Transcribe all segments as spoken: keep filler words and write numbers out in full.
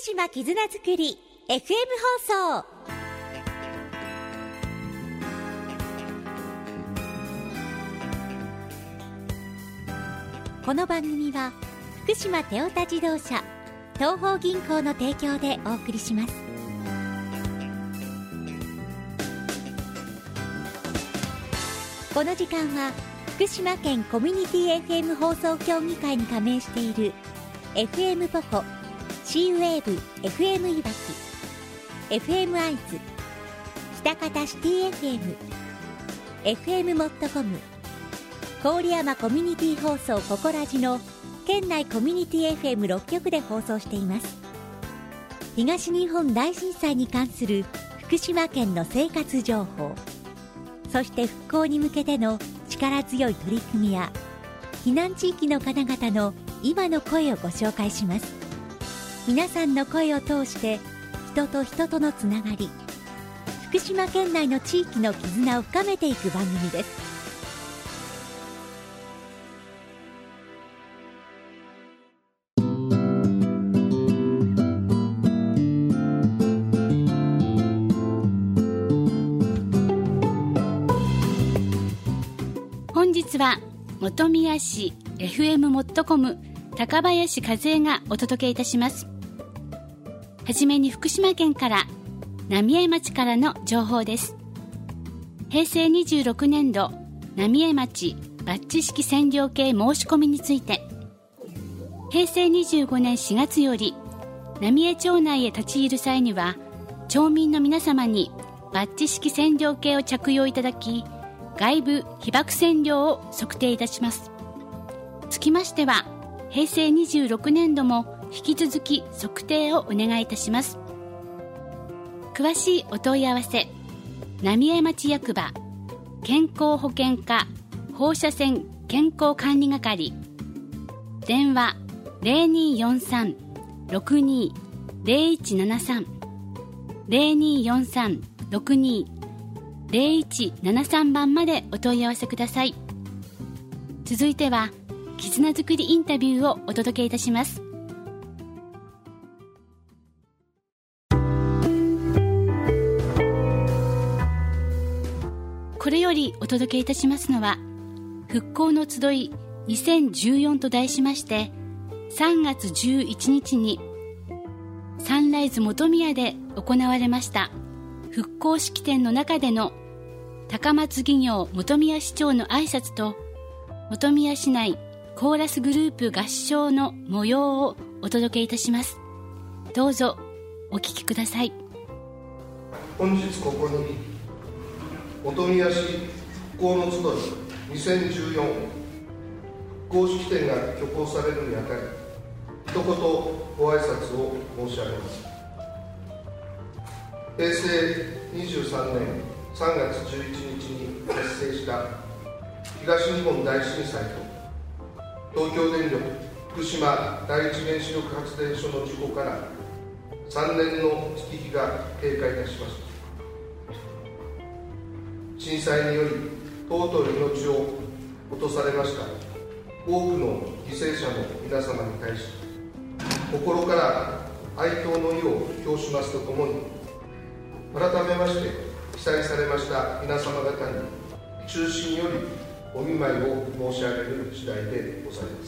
島絆づくり エフエム 放送。この番組は福島テオタ自動車東邦銀行の提供でお送りします。この時間は福島県コミュニティ エフエム 放送協議会に加盟している エフエム ポコ、シーウェーブ エフエム いわき、エフエム アイズ、北方シティ エフエム、エフエム モットコム、郡山コミュニティ放送ココラジの県内コミュニティ エフエムろっ 局で放送しています。東日本大震災に関する福島県の生活情報、そして復興に向けての力強い取り組みや避難地域の方々の今の声をご紹介します。皆さんの声を通して人と人とのつながり、福島県内の地域の絆を深めていく番組です。 本日は本宮市 エフエム モットコム高林和恵がお届けいたします。はじめに福島県から浪江町からの情報です。平成にじゅうろくねんど浪江町バッジ式線量計申し込みについて、平成にじゅうごねんしがつより浪江町内へ立ち入る際には町民の皆様にバッジ式線量計を着用いただき、外部被爆線量を測定いたします。つきましては平成にじゅうろくねんども引き続き測定をお願いいたします。詳しいお問い合わせ、浪江町役場健康保険課放射線健康管理係、電話 ゼロにーよんさん ろくにー ゼロいちななさん ゼロにーよんさん ろくにー ゼロいちななさん 番までお問い合わせください。続いては絆づくりインタビューをお届けいたします。これよりお届けいたしますのは、復興の集いにせんじゅうよんと題しまして、さんがつじゅういちにちにサンライズ本宮で行われました復興式典の中での高松技業本宮市長の挨拶と、本宮市内コーラスグループ合唱の模様をお届けいたします。どうぞお聞きください。 本日ここに本宮市復興の集いにせんじゅうよん復興式典が挙行されるにあたり、一言ご挨拶を申し上げます。平成にじゅうさんねんさんがつじゅういちにちに発生した東日本大震災と東京電力福島第一原子力発電所の事故からさんねんの月日が経過いたしました。震災により尊い命を落とされました多くの犠牲者の皆様に対し、心から哀悼の意を表しますとともに、改めまして被災されました皆様方に衷心よりお見舞いを申し上げる次第でございます。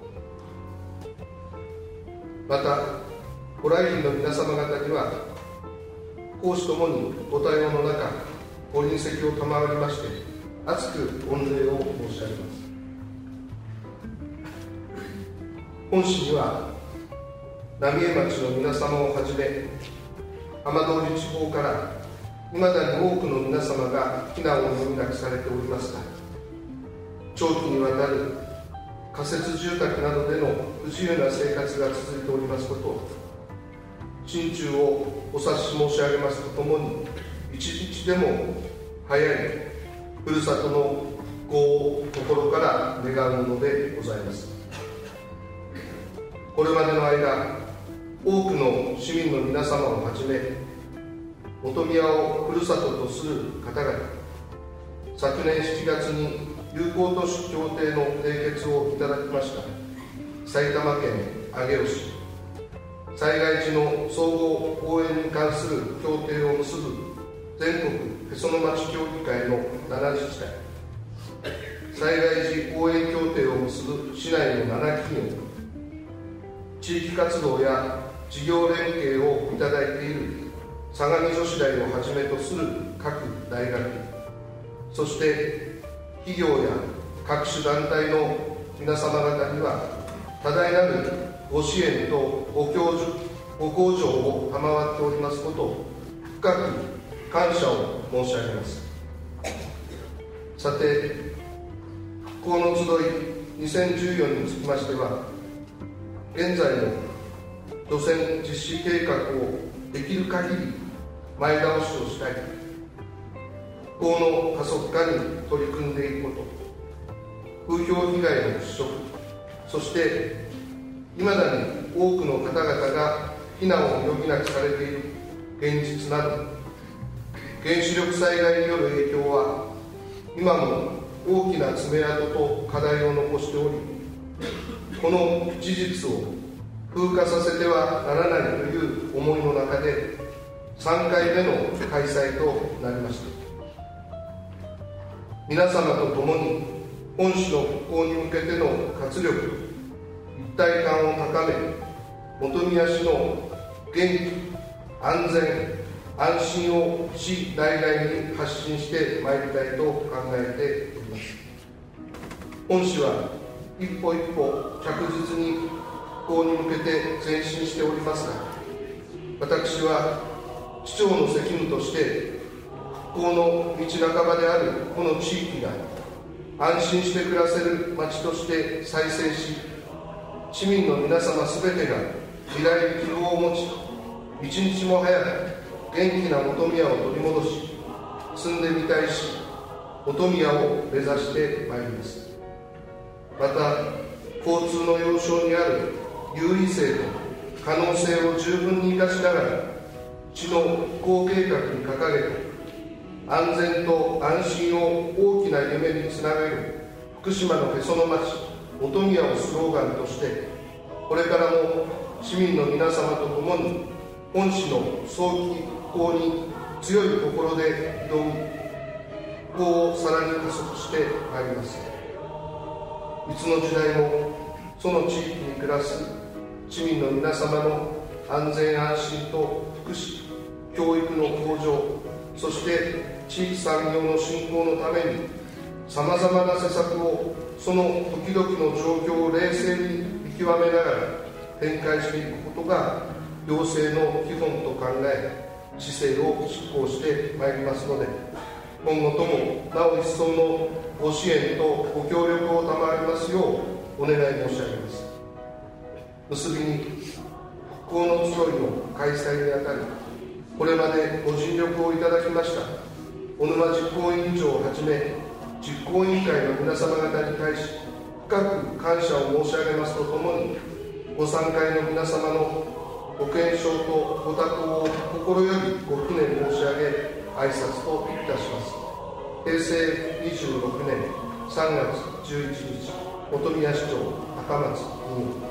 またご来賓の皆様方には公私ともにご対応の中ご臨席を賜りまして厚く御礼を申し上げます。本市には浪江町の皆様をはじめ浜通り地方からいまだに多くの皆様が避難を余儀なくされておりますが、長期にわたる仮設住宅などでの不自由な生活が続いておりますことを心中をお察し申し上げますとともに、一日でも早いふるさとの復興を心から願うものでございます。これまでの間、多くの市民の皆様をはじめ本宮をふるさととする方々、昨年しちがつに友好都市協定の締結をいただきました埼玉県上尾市、 災害時の総合応援に関する協定を結ぶ全国へその町協議会のなな自治体、災害時応援協定を結ぶ市内のなな企業、地域活動や事業連携をいただいている相模女子大をはじめとする各大学、そして企業や各種団体の皆様方には多大なるご支援とご協助ご向上を賜っておりますことを深く感謝を申し上げます。さて、復興の集いにせんじゅうよねんにつきましては、現在の除染実施計画をできる限り前倒しをしたい、復興の加速化に取り組んでいくこと、風評被害の払拭、そしていまだに多くの方々が避難を余儀なくされている現実など、原子力災害による影響は今も大きな爪痕と課題を残しており、この事実を風化させてはならないという思いの中でさんかいめの開催となりました。皆様と共に本市の復興に向けての活力、一体感を高め、本宮市の元気、安全、安心を市内外に発信してまいりたいと考えております。本市は一歩一歩着実に復興に向けて前進しておりますが、私は市長の責務として復興の道半ばであるこの地域が安心して暮らせる町として再生し、市民の皆様すべてが未来に希望を持ち、一日も早く元気な本宮を取り戻し、住んでみたいし本宮を目指してまいります。また、交通の要衝にある優位性と可能性を十分に生かしながら、市の復興計画に掲げた安全と安心を大きな夢につなげる福島のへその町本宮をスローガンとして、これからも市民の皆様と共に本市の早期復興に強い心で挑み、復興をさらに加速してまいります。いつの時代もその地域に暮らす市民の皆様の安全安心と福祉、教育の向上、そして地域産業の振興のためにさまざまな施策をその時々の状況を冷静に見極めながら展開していくことが行政の基本と考え、市政を執行してまいりますので、今後ともなお一層のご支援とご協力を賜りますようお願い申し上げます。結びに、復興の集いの開催にあたり、これまでご尽力をいただきました小沼実行委員長をはじめ実行委員会の皆様方に対し深く感謝を申し上げますとともに、ご参会の皆様のご健勝とご多幸を心よりご祈念申し上げ挨拶といたします。平成にじゅうろくねんさんがつじゅういちにち、本宮市長赤松議員。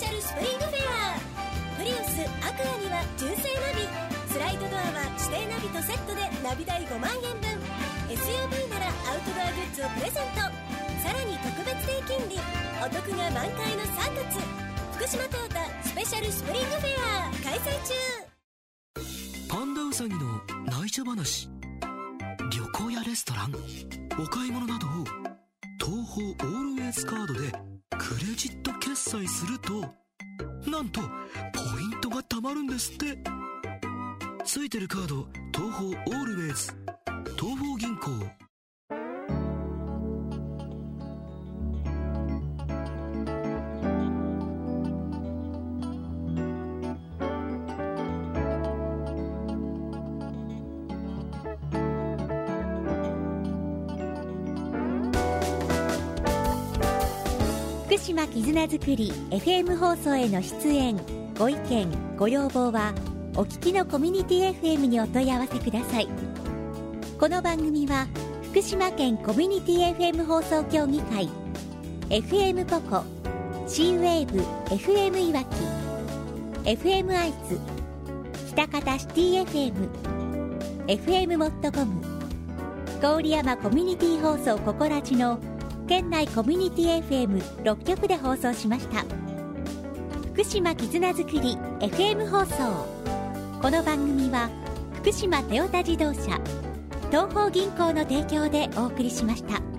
シャルスプリングフェア。プリウスアクアには純正ナビ、スライドドアは指定ナビとセットでナビ代ごまんえんぶん、 エスユーブイ ならアウトドアグッズをプレゼント。さらに特別定金利、お得が満開のさんがつ、福島トヨタスペシャルスプリングフェア開催中。 パンダウサギの内緒話。旅行やレストラン、お買い物などを東宝オールウェイズカードでクレジット決済すると、なんとポイントが貯まるんですって。ついてるカード東宝オールウェイズ、東宝銀行。 福島絆づくり エフエム 放送への出演、ご意見ご要望はお聞きのコミュニティ エフエム にお問い合わせください。この番組は福島県コミュニティ エフエム 放送協議会、 エフエム ポコ、 シーウェーブ エフエム いわき、 エフエム 愛知、北方シティ エフエム、 エフエム モットコム、郡山コミュニティ放送ココラジの県内コミュニティ エフエムろっきょくで放送しました。福島絆づくり エフエム 放送。この番組は福島トヨタ自動車、東邦銀行の提供でお送りしました。